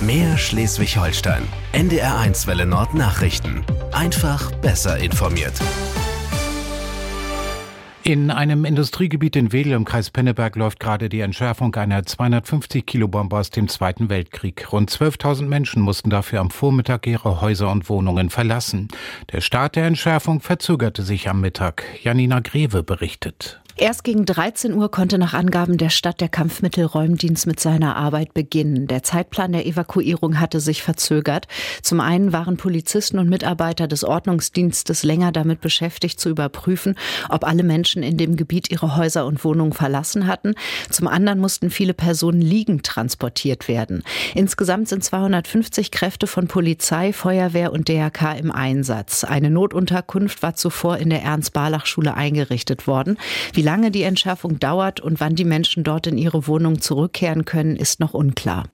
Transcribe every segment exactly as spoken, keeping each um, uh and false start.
Mehr Schleswig-Holstein. N D R eins Welle Nord Nachrichten. Einfach besser informiert. In einem Industriegebiet in Wedel im Kreis Pinneberg läuft gerade die Entschärfung einer zweihundertfünfzig Kilo Bombe aus dem Zweiten Weltkrieg. Rund zwölftausend Menschen mussten dafür am Vormittag ihre Häuser und Wohnungen verlassen. Der Start der Entschärfung verzögerte sich am Mittag. Janina Greve berichtet. Erst gegen dreizehn Uhr konnte nach Angaben der Stadt der Kampfmittelräumdienst mit seiner Arbeit beginnen. Der Zeitplan der Evakuierung hatte sich verzögert. Zum einen waren Polizisten und Mitarbeiter des Ordnungsdienstes länger damit beschäftigt, zu überprüfen, ob alle Menschen in dem Gebiet ihre Häuser und Wohnungen verlassen hatten. Zum anderen mussten viele Personen liegend transportiert werden. Insgesamt sind zweihundertfünfzig Kräfte von Polizei, Feuerwehr und D R K im Einsatz. Eine Notunterkunft war zuvor in der Ernst-Barlach-Schule eingerichtet worden. Wie Wie lange die Entschärfung dauert und wann die Menschen dort in ihre Wohnung zurückkehren können, ist noch unklar.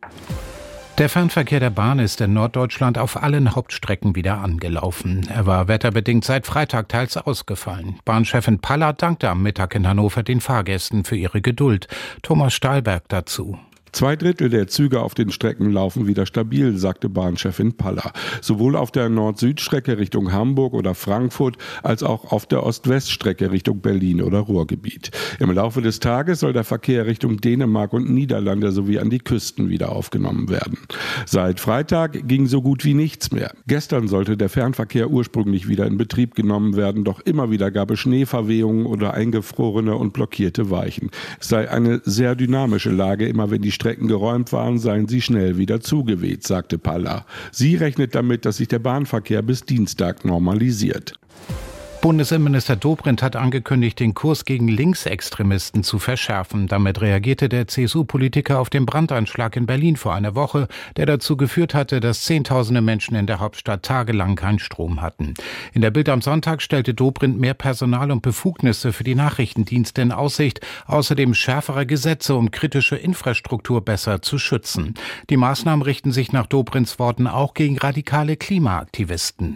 Der Fernverkehr der Bahn ist in Norddeutschland auf allen Hauptstrecken wieder angelaufen. Er war wetterbedingt seit Freitag teils ausgefallen. Bahnchefin Paller dankte am Mittag in Hannover den Fahrgästen für ihre Geduld. Thomas Stahlberg dazu. Zwei Drittel der Züge auf den Strecken laufen wieder stabil, sagte Bahnchefin Paller. Sowohl auf der Nord-Süd-Strecke Richtung Hamburg oder Frankfurt als auch auf der Ost-West-Strecke Richtung Berlin oder Ruhrgebiet. Im Laufe des Tages soll der Verkehr Richtung Dänemark und Niederlande sowie an die Küsten wieder aufgenommen werden. Seit Freitag ging so gut wie nichts mehr. Gestern sollte der Fernverkehr ursprünglich wieder in Betrieb genommen werden, doch immer wieder gab es Schneeverwehungen oder eingefrorene und blockierte Weichen. Es sei eine sehr dynamische Lage, immer wenn die Strecken geräumt waren, seien sie schnell wieder zugeweht, sagte Paller. Sie rechnet damit, dass sich der Bahnverkehr bis Dienstag normalisiert. Bundesinnenminister Dobrindt hat angekündigt, den Kurs gegen Linksextremisten zu verschärfen. Damit reagierte der C S U-Politiker auf den Brandanschlag in Berlin vor einer Woche, der dazu geführt hatte, dass Zehntausende Menschen in der Hauptstadt tagelang keinen Strom hatten. In der Bild am Sonntag stellte Dobrindt mehr Personal und Befugnisse für die Nachrichtendienste in Aussicht, außerdem schärfere Gesetze, um kritische Infrastruktur besser zu schützen. Die Maßnahmen richten sich nach Dobrindts Worten auch gegen radikale Klimaaktivisten.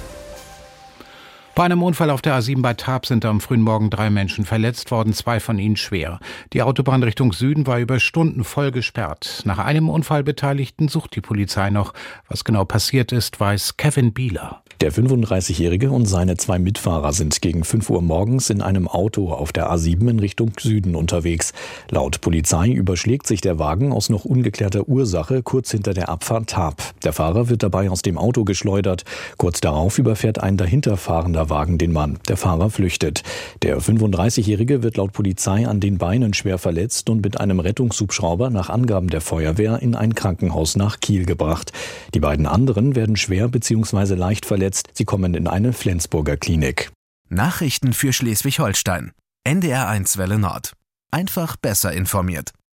Bei einem Unfall auf der A sieben bei Tarp sind am frühen Morgen drei Menschen verletzt worden, zwei von ihnen schwer. Die Autobahn Richtung Süden war über Stunden voll gesperrt. Nach einem Unfallbeteiligten sucht die Polizei noch. Was genau passiert ist, weiß Kevin Bieler. Der fünfunddreißigjährige und seine zwei Mitfahrer sind gegen fünf Uhr morgens in einem Auto auf der A sieben in Richtung Süden unterwegs. Laut Polizei überschlägt sich der Wagen aus noch ungeklärter Ursache kurz hinter der Abfahrt Tarp. Der Fahrer wird dabei aus dem Auto geschleudert. Kurz darauf überfährt ein dahinterfahrender Wagen den Mann. Der Fahrer flüchtet. Der fünfunddreißigjährige wird laut Polizei an den Beinen schwer verletzt und mit einem Rettungshubschrauber nach Angaben der Feuerwehr in ein Krankenhaus nach Kiel gebracht. Die beiden anderen werden schwer bzw. leicht verletzt. Sie kommen in eine Flensburger Klinik. Nachrichten für Schleswig-Holstein. N D R eins Welle Nord. Einfach besser informiert.